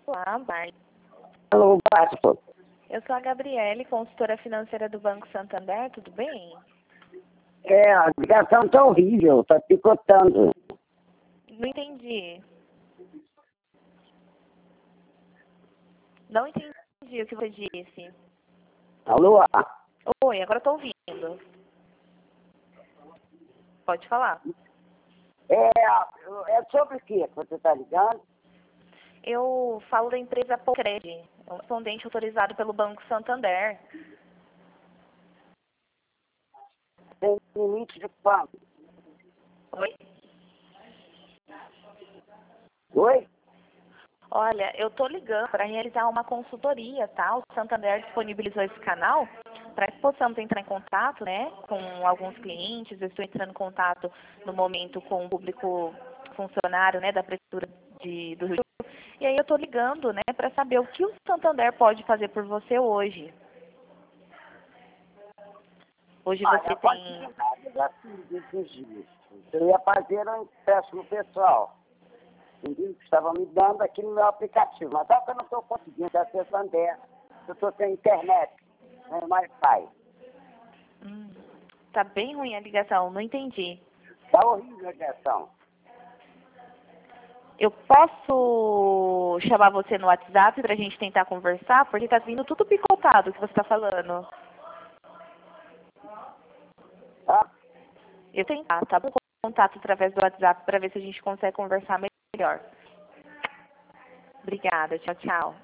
Olá, Bart. Alô, Basto. Eu sou a Gabriele, consultora financeira do Banco Santander, tudo bem? A ligação tá horrível, tá picotando. Não entendi. Não entendi o que você disse. Alô? Oi, agora estou ouvindo. Pode falar. É sobre o que você tá ligando? Eu falo da empresa Pocred, um respondente autorizado pelo Banco Santander. Tem limite de quanto? Oi? Oi? Olha, eu estou ligando para realizar uma consultoria, tá? O Santander disponibilizou esse canal para que possamos entrar em contato, né, com alguns clientes. Eu estou entrando em contato no momento com o público funcionário, né, da Prefeitura do Rio. E aí eu estou ligando, né, para saber o que o Santander pode fazer por você hoje. Hoje você A tem... quantidade já fiz esses dias. Eu ia fazer um empréstimo pessoal. Entendeu? Que estavam me dando aqui no meu aplicativo. Mas só que eu não estou conseguindo acessar Santander. Eu estou sem internet, sem Wi-Fi. Tá bem ruim a ligação, não entendi. Tá horrível a ligação. Eu posso chamar você no WhatsApp para a gente tentar conversar? Porque tá vindo tudo picotado o que você está falando. Tá? Eu tentar, tá? Contato através do WhatsApp para ver se a gente consegue conversar melhor. Obrigada, tchau, tchau.